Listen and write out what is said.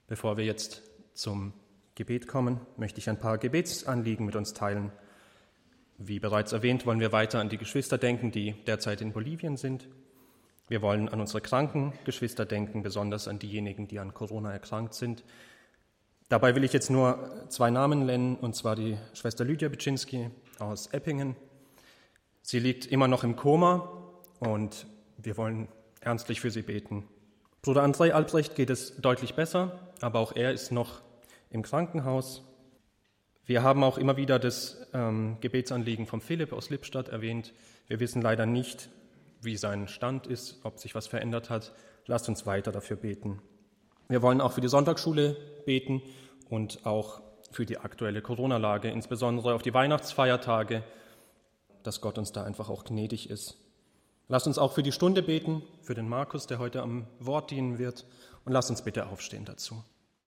Bevor wir jetzt zum Gebet kommen, möchte ich ein paar Gebetsanliegen mit uns teilen. Wie bereits erwähnt, wollen wir weiter an die Geschwister denken, die derzeit in Bolivien sind. Wir wollen an unsere kranken Geschwister denken, besonders an diejenigen, die an Corona erkrankt sind. Dabei will ich jetzt nur 2 Namen nennen, und zwar die Schwester Lydia Bitschinski aus Eppingen. Sie liegt immer noch im Koma und wir wollen ernstlich für sie beten. Bruder Andrei Albrecht geht es deutlich besser, aber auch er ist noch im Krankenhaus. Wir haben auch immer wieder das Gebetsanliegen von Philipp aus Lippstadt erwähnt. Wir wissen leider nicht, wie sein Stand ist, ob sich was verändert hat. Lasst uns weiter dafür beten. Wir wollen auch für die Sonntagsschule beten und auch für die aktuelle Corona-Lage, insbesondere auf die Weihnachtsfeiertage, dass Gott uns da einfach auch gnädig ist. Lasst uns auch für die Stunde beten, für den Markus, der heute am Wort dienen wird, und lasst uns bitte aufstehen dazu.